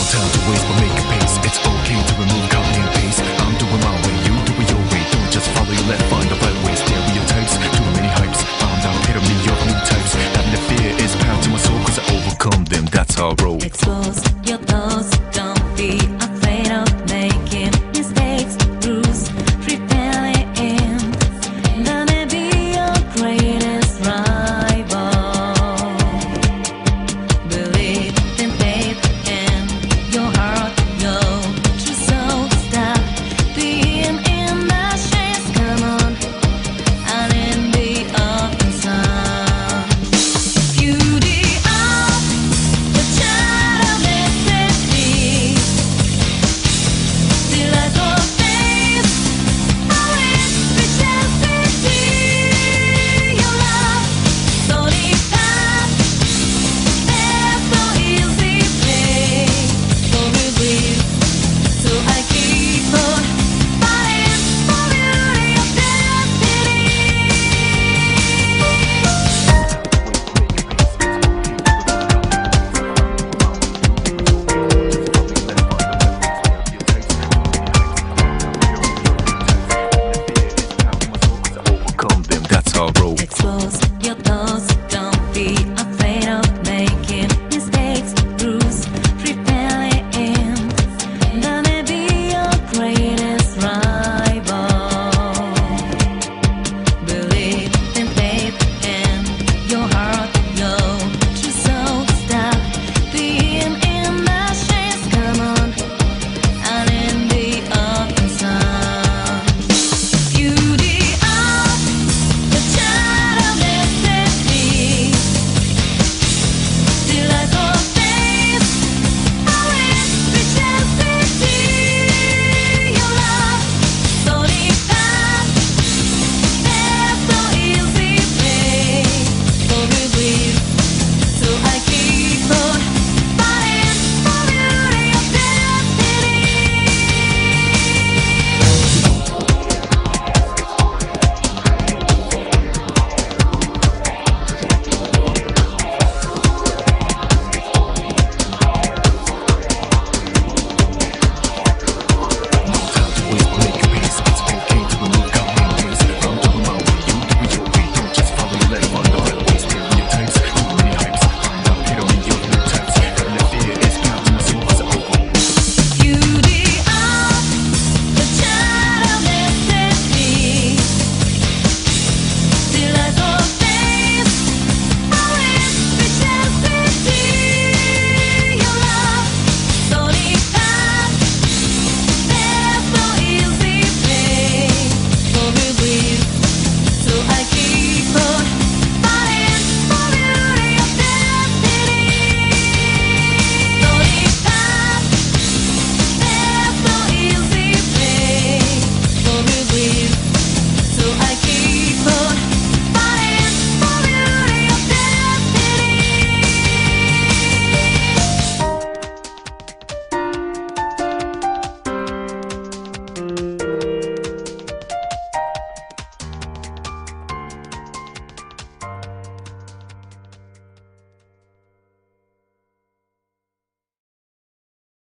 time to waste, but make a pace. It's okay to remove copy and paste. I'm doing my way, you do it your way. Don't just follow your left, find the right way. Stereotypes, too many hypes. Found out epitome of new types. Having the fear is pound to my soul, cause I overcome them, that's how I roll. Expose your flaws, don't be